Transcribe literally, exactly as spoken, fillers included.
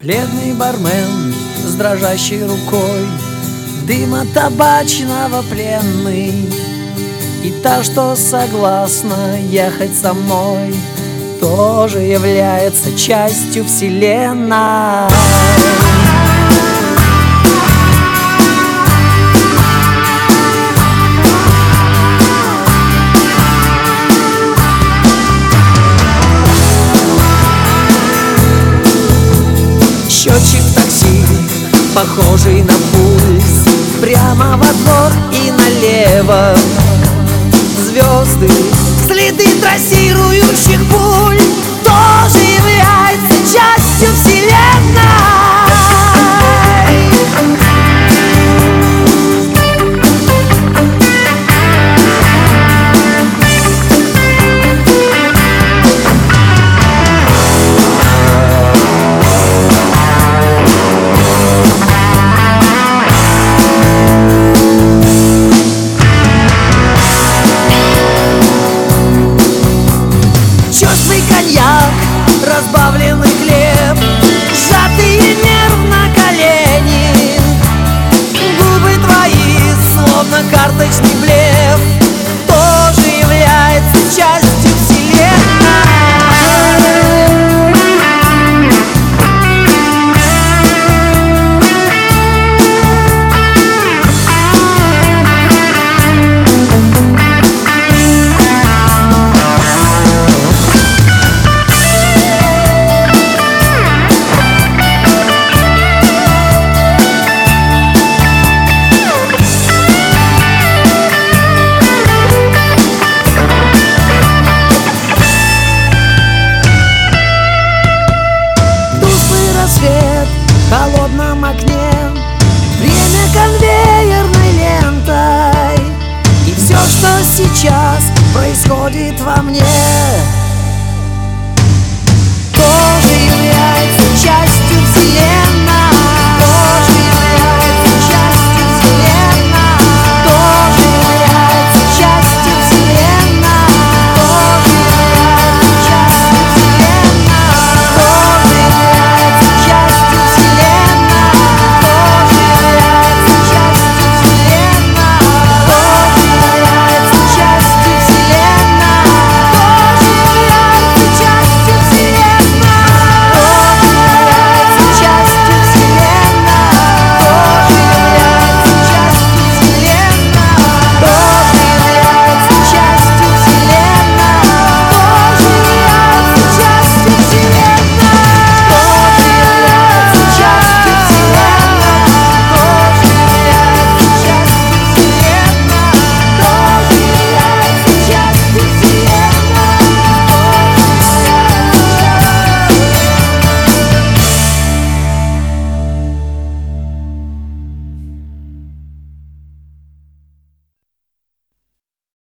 Бледный бармен с дрожащей рукой, дыма табачного пленный, и та, что согласна ехать со мной, тоже является частью вселенной. Счетчик в такси, похожий на пульс, прямо во двор и налево. Звезды, следы трассирующих пуль, тоже являются частью вселенной. Коньяк, разбавленный хлеб, сжатые нерв на колени, губы твои, словно карточный блеф, тоже является частью вселенной. В холодном окне время конвейерной лентой, и все, что сейчас происходит во мне,